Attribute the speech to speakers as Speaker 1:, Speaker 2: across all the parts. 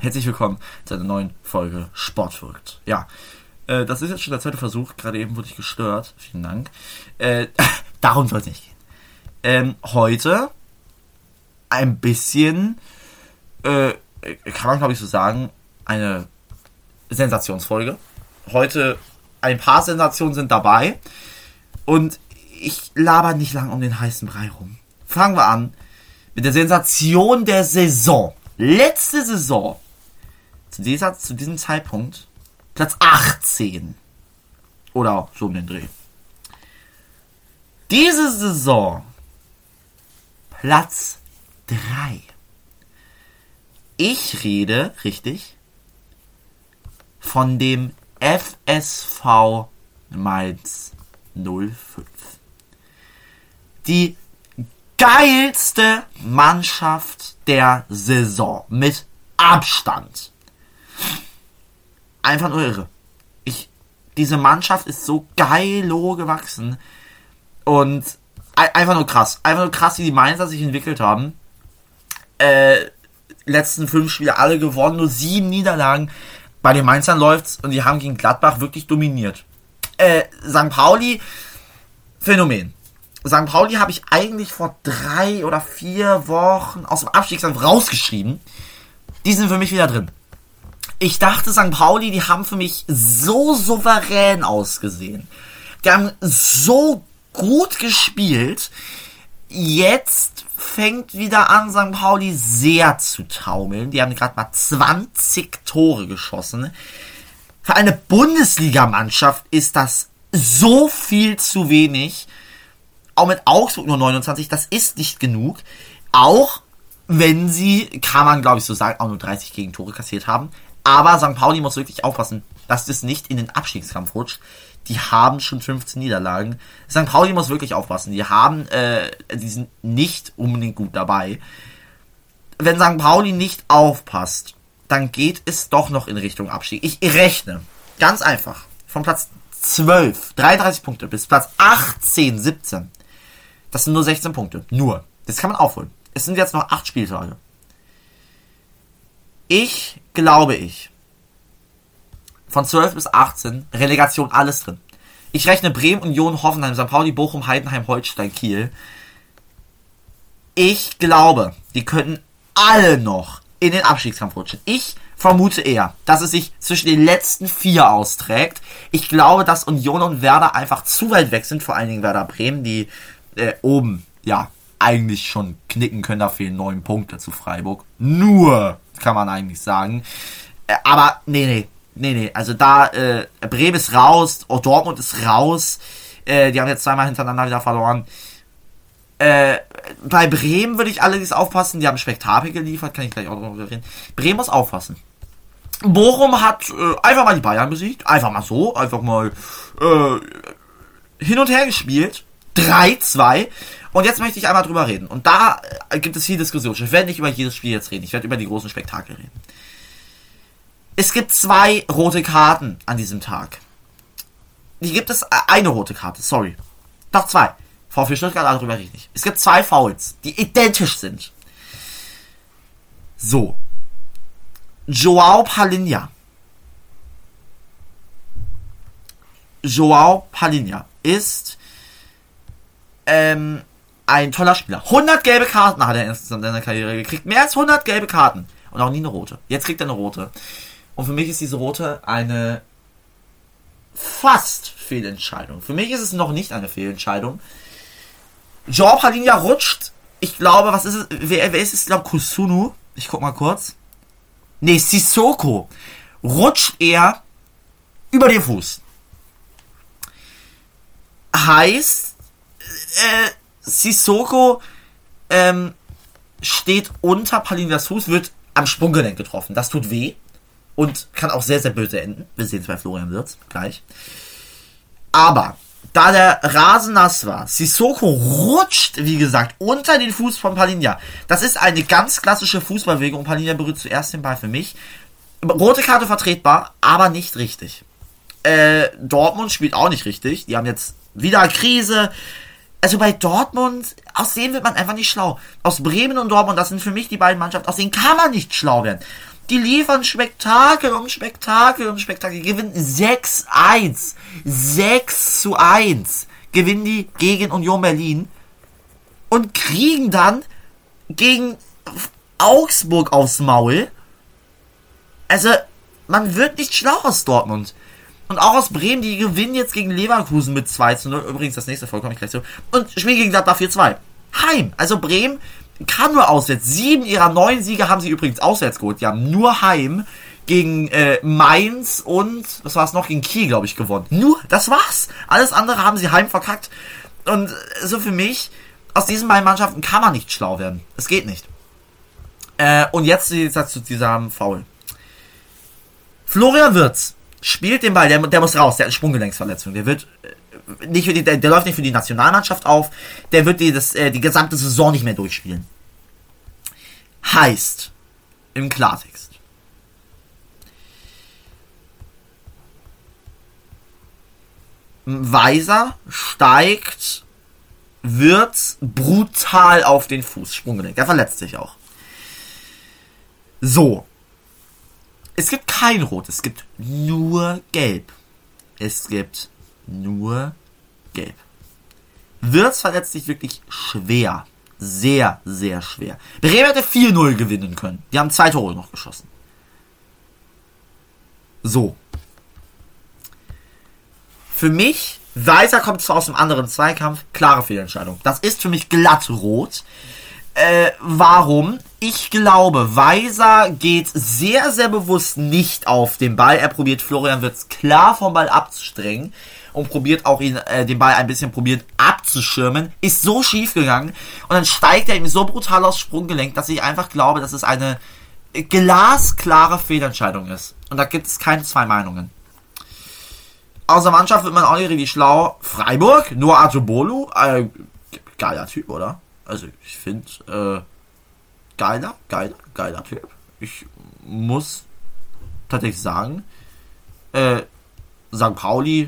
Speaker 1: Herzlich willkommen zu einer neuen Folge Sportverrückt. Ja, das ist jetzt schon der zweite Versuch. Gerade eben wurde ich gestört. Vielen Dank. Darum soll es nicht gehen. Heute ein bisschen, kann man glaube ich so sagen, eine Sensationsfolge. Heute ein paar Sensationen sind dabei. Und ich laber nicht lang um den heißen Brei rum. Fangen wir an mit der Sensation der Saison. Letzte Saison. Zu diesem Zeitpunkt Platz 18. Oder so um den Dreh. Diese Saison Platz 3. Ich rede, richtig, von dem FSV Mainz 05. Die geilste Mannschaft der Saison. Mit Abstand. Einfach nur irre. Diese Mannschaft ist so geilo gewachsen. Und einfach nur krass. Einfach nur krass, wie die Mainzer sich entwickelt haben. Letzten 5 Spiele alle gewonnen, nur 7 Niederlagen. Bei den Mainzern läuft's und die haben gegen Gladbach wirklich dominiert. St. Pauli, Phänomen. St. Pauli habe ich eigentlich vor 3 oder 4 Wochen aus dem Abstiegskampf rausgeschrieben. Die sind für mich wieder drin. Ich dachte, St. Pauli, die haben für mich so souverän ausgesehen. Die haben so gut gespielt. Jetzt fängt wieder an, St. Pauli sehr zu taumeln. Die haben gerade mal 20 Tore geschossen. Für eine Bundesligamannschaft ist das so viel zu wenig. Auch mit Augsburg nur 29, das ist nicht genug. Auch wenn sie, kann man glaube ich so sagen, auch nur 30 Gegentore kassiert haben. Aber St. Pauli muss wirklich aufpassen, dass das nicht in den Abstiegskampf rutscht. Die haben schon 15 Niederlagen. St. Pauli muss wirklich aufpassen. Die sind nicht unbedingt gut dabei. Wenn St. Pauli nicht aufpasst, dann geht es doch noch in Richtung Abstieg. Ich rechne, ganz einfach, von Platz 12, 33 Punkte, bis Platz 18, 17. Das sind nur 16 Punkte. Nur. Das kann man aufholen. Es sind jetzt noch 8 Spieltage. Ich glaube, von 12 bis 18, Relegation, alles drin. Ich rechne Bremen, Union, Hoffenheim, St. Pauli, Bochum, Heidenheim, Holstein, Kiel. Ich glaube, die könnten alle noch in den Abstiegskampf rutschen. Ich vermute eher, dass es sich zwischen den letzten 4 austrägt. Ich glaube, dass Union und Werder einfach zu weit weg sind, vor allen Dingen Werder Bremen, die oben, ja, eigentlich schon knicken können. Da fehlen 9 Punkte zu Freiburg. Nur, kann man eigentlich sagen. Aber, nee. Also da, Bremen ist raus, Dortmund ist raus. Die haben jetzt 2-mal hintereinander wieder verloren. Bei Bremen würde ich allerdings aufpassen. Die haben Spektakel geliefert, kann ich gleich auch drüber reden. Bremen muss aufpassen. Bochum hat einfach mal die Bayern besiegt. Einfach mal so. Einfach mal hin und her gespielt. 3-2. Und jetzt möchte ich einmal drüber reden. Und da gibt es viel Diskussion. Ich werde nicht über jedes Spiel jetzt reden. Ich werde über die großen Spektakel reden. Es gibt 2 rote Karten an diesem Tag. Hier gibt es eine rote Karte, sorry. Doch 2. VfB Stuttgart, darüber rede ich nicht. Es gibt 2 Fouls, die identisch sind. So. João Palhinha ist ein toller Spieler. 100 gelbe Karten hat er in seiner Karriere gekriegt. Mehr als 100 gelbe Karten. Und auch nie eine rote. Jetzt kriegt er eine rote. Und für mich ist diese rote eine fast Fehlentscheidung. Für mich ist es noch nicht eine Fehlentscheidung. João Palhinha rutscht. Ich glaube, was ist es? Wer ist es? Ich glaube, Kusunu. Ich guck mal kurz. Nee, Sissoko. Rutscht er über den Fuß. Heißt, Sissoko steht unter Palhinhas Fuß, wird am Sprunggelenk getroffen. Das tut weh und kann auch sehr, sehr böse enden. Wir sehen es bei Florian Wirtz gleich. Aber da der Rasen nass war, Sissoko rutscht, wie gesagt, unter den Fuß von Palhinha. Das ist eine ganz klassische Fußballbewegung. Palhinha berührt zuerst den Ball für mich. Rote Karte vertretbar, aber nicht richtig. Dortmund spielt auch nicht richtig. Die haben jetzt wieder Krise. Also bei Dortmund, aus denen wird man einfach nicht schlau. Aus Bremen und Dortmund, das sind für mich die beiden Mannschaften, aus denen kann man nicht schlau werden. Die liefern Spektakel um Spektakel um Spektakel. Die gewinnen 6-1. 6-1 gewinnen die gegen Union Berlin und kriegen dann gegen Augsburg aufs Maul. Also, man wird nicht schlau aus Dortmund. Und auch aus Bremen, die gewinnen jetzt gegen Leverkusen mit 2-0. Übrigens, das nächste Folge komme ich gleich zu. Und spielen gegen Gladbach 4-2. Heim. Also Bremen kann nur auswärts. 7 ihrer 9 Siege haben sie übrigens auswärts geholt. Die haben nur heim gegen Mainz und, was war es noch, gegen Kiel, glaube ich, gewonnen. Nur, das war's. Alles andere haben sie heim verkackt. Und so für mich, aus diesen beiden Mannschaften kann man nicht schlau werden. Es geht nicht. Und jetzt zu diesem Foul. Florian Wirtz spielt den Ball, der muss raus, der hat eine Sprunggelenksverletzung. Der wird nicht für der läuft nicht für die Nationalmannschaft auf, der wird die gesamte Saison nicht mehr durchspielen. Heißt, im Klartext, Weiser steigt Wirtz brutal auf den Fuß, Sprunggelenk, der verletzt sich auch. So. Es gibt kein Rot, es gibt nur Gelb. Es gibt nur Gelb. Wirtz verletzt sich wirklich schwer. Sehr, sehr schwer. Bremen hätte 4-0 gewinnen können. Die haben 2 Tore noch geschossen. So. Für mich, Weiser kommt zwar aus einem anderen Zweikampf, klare Fehlentscheidung. Das ist für mich glatt rot. Warum? Ich glaube, Weiser geht sehr, sehr bewusst nicht auf den Ball. Er probiert Florian Wirtz klar vom Ball abzustrengen und probiert auch den Ball ein bisschen abzuschirmen. Ist so schief gegangen und dann steigt er ihm so brutal aufs Sprunggelenk, dass ich einfach glaube, dass es eine glasklare Fehlentscheidung ist. Und da gibt es keine zwei Meinungen. Aus der Mannschaft wird man auch nicht richtig schlau. Freiburg, Noah Artubolu, geiler Typ, oder? Also ich finde, geiler Typ. Ich muss tatsächlich sagen, St. Pauli,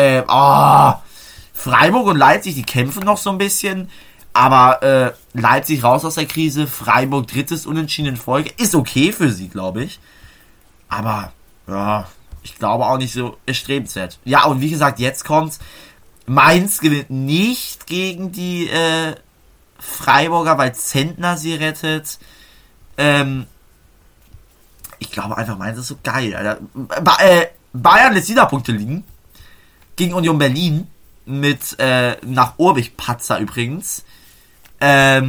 Speaker 1: Freiburg und Leipzig, die kämpfen noch so ein bisschen, aber Leipzig raus aus der Krise, Freiburg drittes Unentschieden in Folge, ist okay für sie, glaube ich. Aber, ja, ich glaube auch nicht so erstrebenswert. Ja, und wie gesagt, jetzt kommt's. Mainz gewinnt nicht gegen die Freiburger, weil Zentner sie rettet. Ich glaube einfach, Mainz ist so geil, Alter. Bayern lässt wieder Punkte liegen. Gegen Union Berlin. Mit nach Urbich-Patzer übrigens. Ja.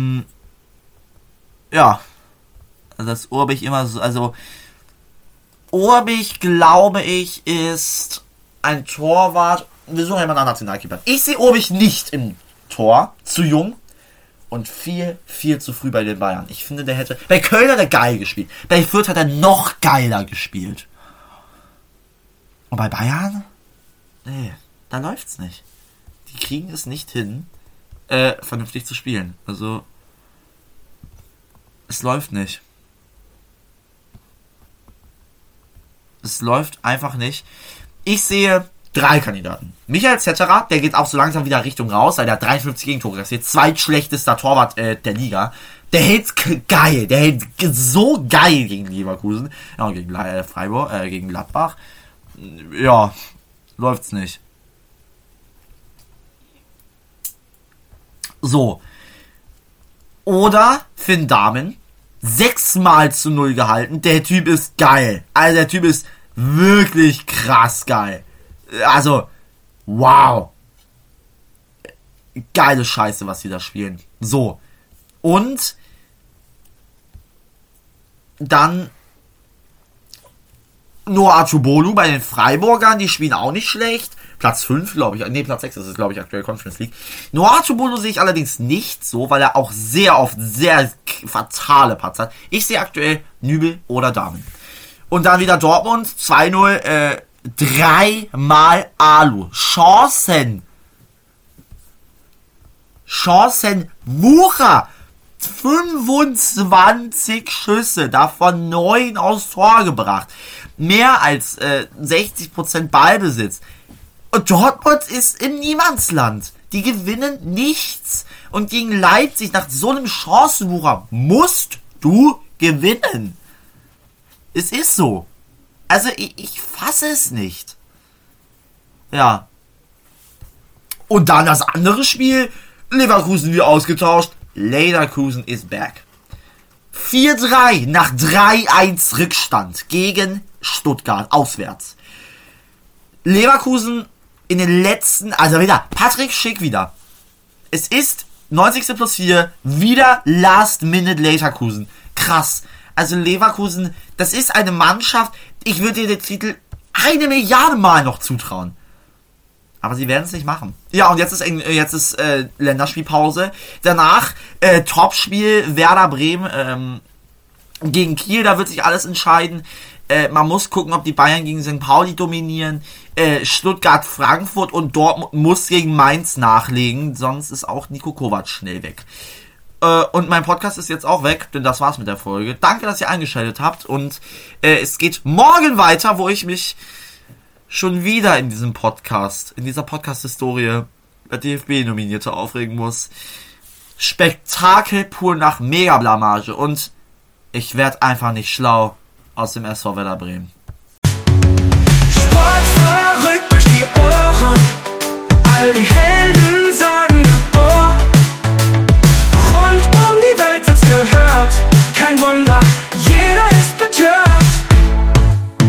Speaker 1: Also das Urbich immer so, also Urbich, glaube ich, ist ein Torwart. Wir suchen jemanden nach Nationalkeeper. Ich sehe Urbich nicht im Tor. Zu jung. Und viel, viel zu früh bei den Bayern. Ich finde, der hätte... Bei Köln hat er geil gespielt. Bei Fürth hat er noch geiler gespielt. Und bei Bayern? Nee, da läuft's nicht. Die kriegen es nicht hin, vernünftig zu spielen. Also, es läuft nicht. Es läuft einfach nicht. Ich sehe 3 Kandidaten. Michael Zetterer, der geht auch so langsam wieder Richtung raus, weil der hat 53 Gegentore kassiert, zweitschlechtester Torwart der Liga. Der hält geil, der hält so geil gegen Leverkusen. Ja, gegen Freiburg, gegen Gladbach. Ja, läuft's nicht. So. Oder Finn Dahmen, 6-0 gehalten. Der Typ ist geil. Also der Typ ist wirklich krass geil. Also, wow. Geile Scheiße, was sie da spielen. So. Und dann Noah Artubolu bei den Freiburgern, die spielen auch nicht schlecht. Platz 5, glaube ich. Nee, Platz 6 ist es, glaube ich, aktuell Conference League. Noah Artubolu sehe ich allerdings nicht so, weil er auch sehr oft sehr fatale Patzer hat. Ich sehe aktuell Nübel oder Damen. Und dann wieder Dortmund, 2-0, 3-mal Alu. Chancen. Wucher. 25 Schüsse, davon 9 aufs Tor gebracht. Mehr als 60% Ballbesitz. Und Dortmund ist im Niemandsland. Die gewinnen nichts. Und gegen Leipzig nach so einem Chancenwucher musst du gewinnen. Es ist so. Also ich fasse es nicht. Ja. Und dann das andere Spiel. Leverkusen wie ausgetauscht. Leverkusen is back. 4-3 nach 3-1 Rückstand gegen Stuttgart auswärts. Leverkusen in den letzten, also wieder Patrick Schick wieder. Es ist 90. plus 4, wieder Last Minute Leverkusen. Krass. Also Leverkusen, das ist eine Mannschaft, ich würde dir den Titel 1 Milliarde Mal noch zutrauen. Aber sie werden es nicht machen. Ja, und jetzt ist Länderspielpause. Danach Topspiel Werder Bremen gegen Kiel, da wird sich alles entscheiden. Man muss gucken, ob die Bayern gegen St. Pauli dominieren. Stuttgart, Frankfurt und Dortmund muss gegen Mainz nachlegen, sonst ist auch Niko Kovac schnell weg. Und mein Podcast ist jetzt auch weg, denn das war's mit der Folge. Danke, dass ihr eingeschaltet habt und es geht morgen weiter, wo ich mich schon wieder in diesem Podcast, in dieser Podcast-Historie der DFB-Nominierte aufregen muss. Spektakel pur nach Mega-Blamage und ich werde einfach nicht schlau aus dem SV Werder Bremen.
Speaker 2: Sport verrückt durch die Ohren.